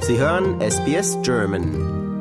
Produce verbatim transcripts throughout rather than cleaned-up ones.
Sie hören S B S German.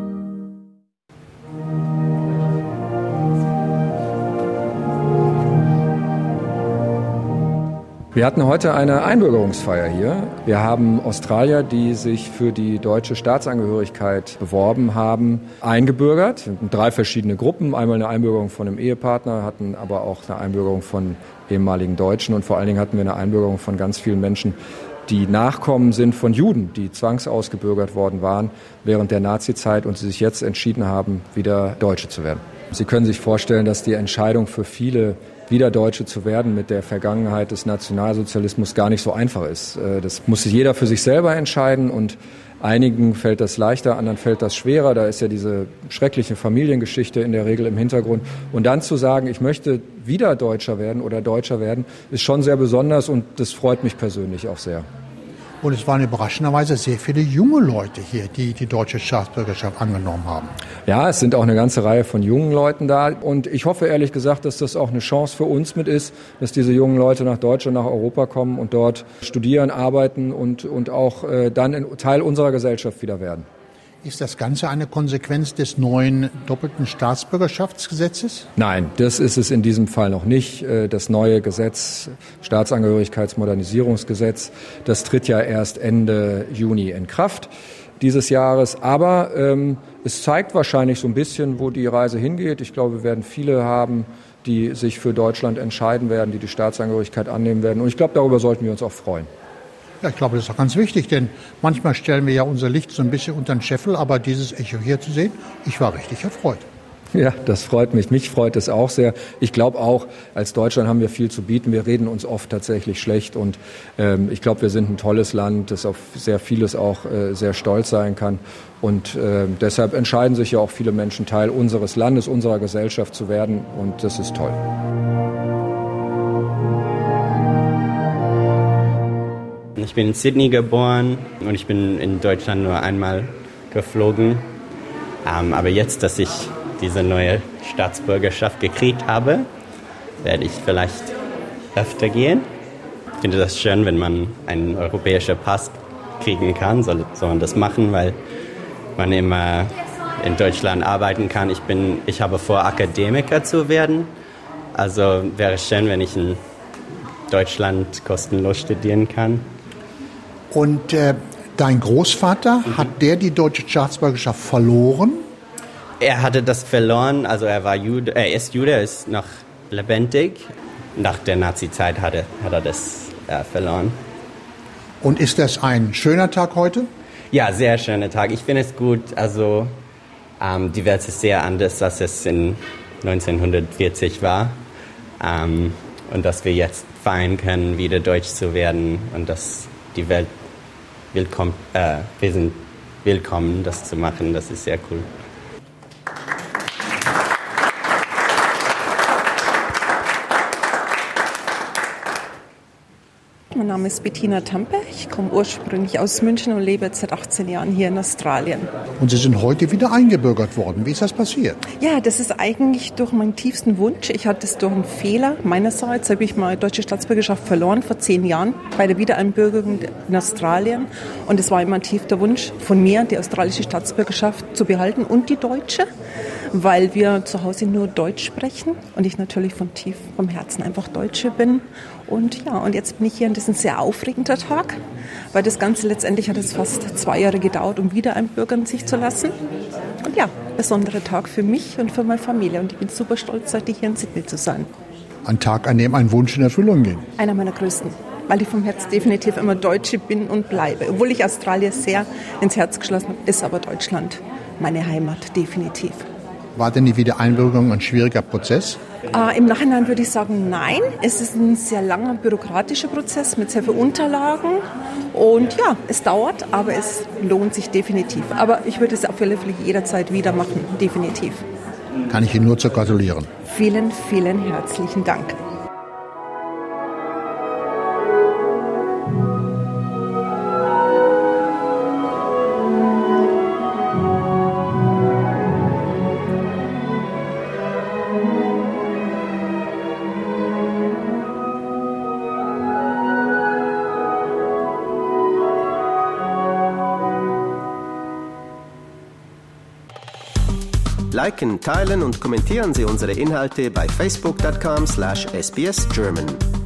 Wir hatten heute eine Einbürgerungsfeier hier. Wir haben Australier, die sich für die deutsche Staatsangehörigkeit beworben haben, eingebürgert. In drei verschiedene Gruppen. Einmal eine Einbürgerung von einem Ehepartner, hatten aber auch eine Einbürgerung von ehemaligen Deutschen. Und vor allen Dingen hatten wir eine Einbürgerung von ganz vielen Menschen, die Nachkommen sind von Juden, die zwangsausgebürgert worden waren während der Nazizeit und sie sich jetzt entschieden haben, wieder Deutsche zu werden. Sie können sich vorstellen, dass die Entscheidung für viele, wieder Deutsche zu werden mit der Vergangenheit des Nationalsozialismus gar nicht so einfach ist. Das muss jeder für sich selber entscheiden und einigen fällt das leichter, anderen fällt das schwerer. Da ist ja diese schreckliche Familiengeschichte in der Regel im Hintergrund. Und dann zu sagen, ich möchte wieder Deutscher werden oder Deutscher werden, ist schon sehr besonders und das freut mich persönlich auch sehr. Und es waren überraschenderweise sehr viele junge Leute hier, die die deutsche Staatsbürgerschaft angenommen haben. Ja, es sind auch eine ganze Reihe von jungen Leuten da. Und ich hoffe ehrlich gesagt, dass das auch eine Chance für uns mit ist, dass diese jungen Leute nach Deutschland, nach Europa kommen und dort studieren, arbeiten und, und auch äh, dann ein Teil unserer Gesellschaft wieder werden. Ist das Ganze eine Konsequenz des neuen doppelten Staatsbürgerschaftsgesetzes? Nein, das ist es in diesem Fall noch nicht. Das neue Gesetz, Staatsangehörigkeitsmodernisierungsgesetz, das tritt ja erst Ende Juni in Kraft dieses Jahres. Aber ähm, es zeigt wahrscheinlich so ein bisschen, wo die Reise hingeht. Ich glaube, wir werden viele haben, die sich für Deutschland entscheiden werden, die die Staatsangehörigkeit annehmen werden. Und ich glaube, darüber sollten wir uns auch freuen. Ja, ich glaube, das ist auch ganz wichtig, denn manchmal stellen wir ja unser Licht so ein bisschen unter den Scheffel, aber dieses Echo hier zu sehen, ich war richtig erfreut. Ja, das freut mich. Mich freut es auch sehr. Ich glaube auch, als Deutschland haben wir viel zu bieten. Wir reden uns oft tatsächlich schlecht und ähm, ich glaube, wir sind ein tolles Land, das auf sehr vieles auch äh, sehr stolz sein kann. Und äh, deshalb entscheiden sich ja auch viele Menschen, Teil unseres Landes, unserer Gesellschaft zu werden und das ist toll. Ich bin in Sydney geboren und ich bin in Deutschland nur einmal geflogen. Ähm, aber jetzt, dass ich diese neue Staatsbürgerschaft gekriegt habe, werde ich vielleicht öfter gehen. Ich finde das schön, wenn man einen europäischen Pass kriegen kann, soll, soll man das machen, weil man immer in Deutschland arbeiten kann. Ich, bin, ich habe vor, Akademiker zu werden. Also wäre es schön, wenn ich in Deutschland kostenlos studieren kann. Und äh, dein Großvater, mhm. hat der die deutsche Staatsbürgerschaft verloren? Er hatte das verloren, also er war Jude, er ist Jude, er ist noch lebendig. Nach der Nazi-Zeit hat er, hat er das äh, verloren. Und ist das ein schöner Tag heute? Ja, sehr schöner Tag. Ich finde es gut, also ähm, die Welt ist sehr anders, als es in neunzehnhundertvierzig war. Ähm, und dass wir jetzt feiern können, wieder deutsch zu werden und dass die Welt willkommen, äh, wir sind willkommen, das zu machen, das ist sehr cool. Mein Name ist Bettina Tampe, ich komme ursprünglich aus München und lebe jetzt seit achtzehn Jahren hier in Australien. Und Sie sind heute wieder eingebürgert worden. Wie ist das passiert? Ja, das ist eigentlich durch meinen tiefsten Wunsch. Ich hatte es durch einen Fehler meinerseits, habe ich meine deutsche Staatsbürgerschaft verloren vor zehn Jahren bei der Wiedereinbürgerung in Australien. Und es war immer ein tiefer Wunsch von mir, die australische Staatsbürgerschaft zu behalten und die deutsche, weil wir zu Hause nur Deutsch sprechen und ich natürlich von tief vom Herzen einfach Deutsche bin. Und ja, und jetzt bin ich hier und das ist ein sehr aufregender Tag, weil das Ganze letztendlich hat es fast zwei Jahre gedauert, um wieder einbürgern sich zu lassen. Und ja, besonderer Tag für mich und für meine Familie und ich bin super stolz, heute hier in Sydney zu sein. Ein Tag, an dem ein Wunsch in Erfüllung ging. Einer meiner größten, weil ich vom Herzen definitiv immer Deutsche bin und bleibe. Obwohl ich Australien sehr ins Herz geschlossen habe, ist aber Deutschland meine Heimat, definitiv. War denn die Wiedereinbürgerung ein schwieriger Prozess? Äh, Im Nachhinein würde ich sagen, nein. Es ist ein sehr langer bürokratischer Prozess mit sehr vielen Unterlagen. Und ja, es dauert, aber es lohnt sich definitiv. Aber ich würde es auf alle Fälle jederzeit wieder machen, definitiv. Kann ich Ihnen nur zu gratulieren. Vielen, vielen herzlichen Dank. Liken, teilen und kommentieren Sie unsere Inhalte bei facebook dot com slash S B S German.